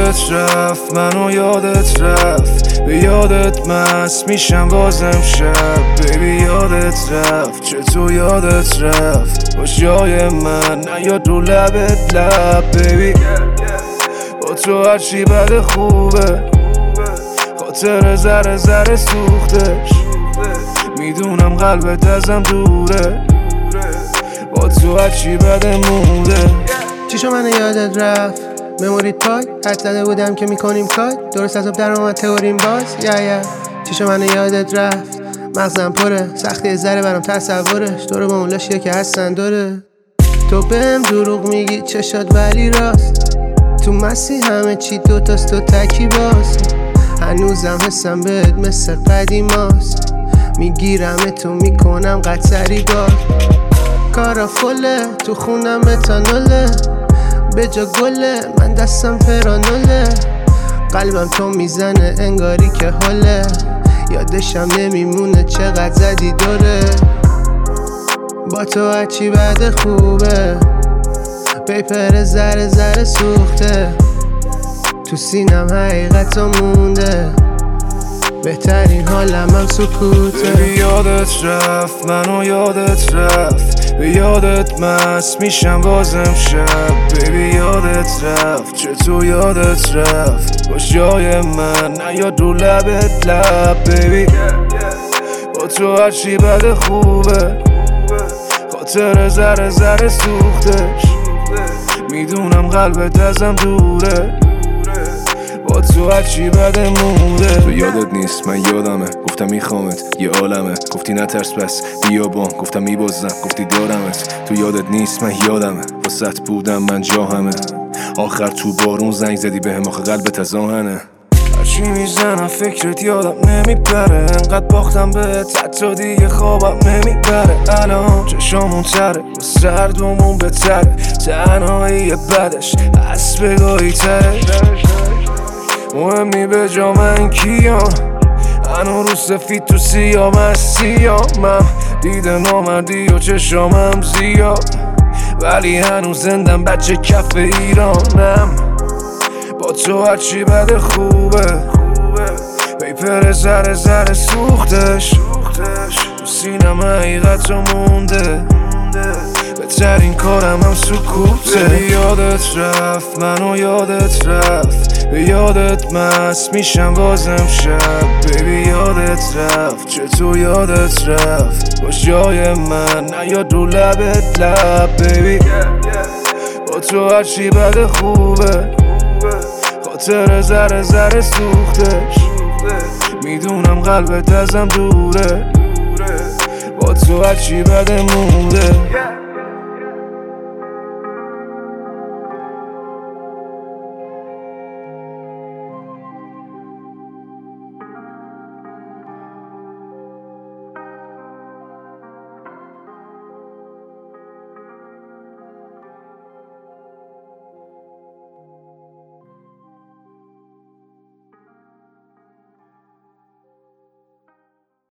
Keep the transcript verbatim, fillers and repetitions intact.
یادت رفت منو یادت رفت به یادت مست میشم بازم شب بیبی یادت رفت چطور یادت رفت باش جای من نیاد رو لبت لب بیبی با تو هرچی بده خوبه خاطر زره زره سوختش میدونم قلبت ازم دوره با تو هرچی بده موده چیشو من یادت رفت مموری پاک حد زده بودم که میکنیم کار درست از آب در اومد تئوریم باز یا یا چیشو من یادت رفت مغزم پره سختی ذره برام تصورش دور با اون لاشیه که هستن داره تو بهم دروغ میگی چشات ولی راست تو مسی همه چی دوتاست تو تکی باز هنوزم حسم بهت مثل قدیماست میگیرم تو میکنم قطری باز کارا فله تو خونم متانوله به جا گله من دستم پرانوله قلبم تو میزنه انگاری که حاله یادشم نمیمونه چقدر زدی دوره با تو هرچی بده خوبه پیپر زره زره سوخته تو سینم حقیقت مونده بهترین حالم هم سکوته به یادت رفت منو یادت رفت به یادت مست میشم بازم شب بیبی یادت رفت چطور یادت رفت باش جای من نیاد رو لبت لب بیبی با تو هرچی بده خوبه خاطر زره زره سوختش میدونم قلبت ازم دوره با تو هرچی بده موده تو یادت نیست من یادمه گفتم میخوامت یه عالمه گفتی نترس بس بیا بام گفتم میبازم گفتی دارمت تو یادت نیست من یادمه واسط بودم من جا همه آخر تو بارون زنگ زدی بهم آخه قلبت از آهنه هرچی میزنم فکرت یادم نمیپره انقدر باختم بهت حتی دیگه خوابم نمیبره الان چشامون تره و سردمون بتره تنهایی بدش از بگاهی تره مهمی به جا من کیام هنو رو سفید تو سیام از سیامم دیده نامردی و چشامم زیاد ولی هنوز زندم بچه کف ایرانم با تو هرچی بده خوبه پیپر زره زره سوختش تو سینم حقیقت رو مونده بهترین کارم هم سکوته یادت رفت منو یادت رفت به یادت مست میشم بازم شب بیبی یادت رفت چطور یادت رفت باش جای من نیاد رو لبت لب بیبی با تو هرچی بده خوبه خاطر زره زره سوختش میدونم قلبت ازم دوره با تو هرچی بده موده